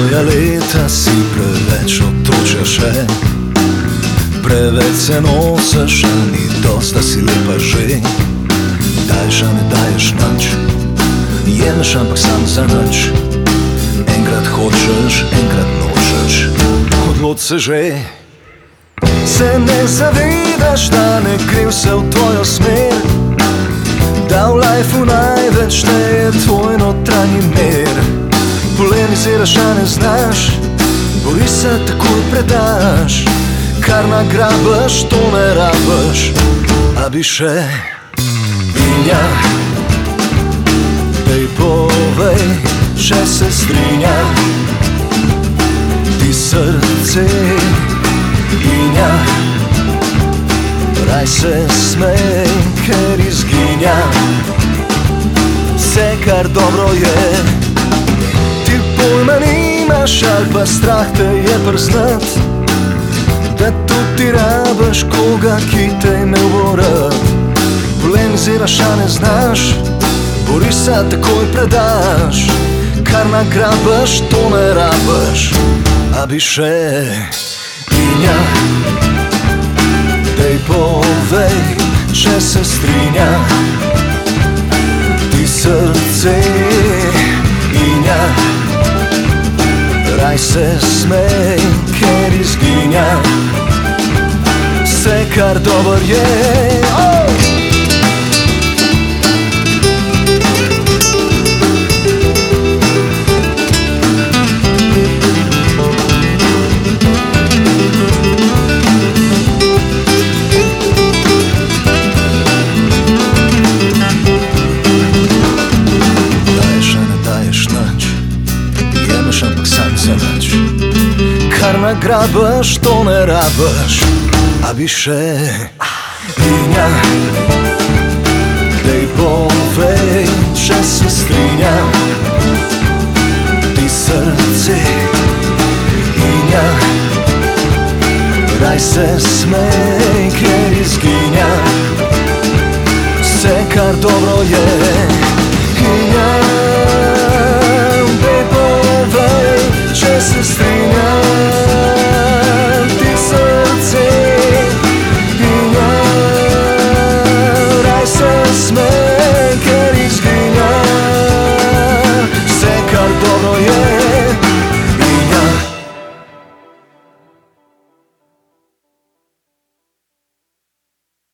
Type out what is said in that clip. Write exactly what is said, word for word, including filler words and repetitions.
Moja leta si preveč otočaše, preveč se nosaš, a ni dosta, si lepa že. Daješ, a ne daješ nič, jemeš, ampak sam za nič. Enkrat hočeš, enkrat nočeš, odloč se že. Se ne zavedaš, da ne gre vse v tvojo smer, da v lifeu največ šteje tvoj notranji mir. Polemiziraš, a ne znaš, bori se, takoj predaš. Kar nagrabaš, to ne rabaš, a bi še. Vinja, dej povej, če se strinja ti srce. Vinja, raj se smej, ker izginja vse, kar dobro je. Ti pojma nimaš, ali pa strah te je priznat, da tudi rabaš koga, ki te imel bo rad. Polemiziraš, a ne znaš, bori se, takoj predaš. Kar nagrabaš, to ne rabaš, a bi še. Vinja, dej povej, če se strinja ti srce. Vinja, raj se smej, ker izginja vse, kar dobro je. Oh! Ampak sam za nič, kar nagrabaš, to ne rabaš, a bi še. Vinja, dej povej, če se strinja ti srce. Vinja, raj se smej, ker izginja vse, kar dobro je. Vinja, če se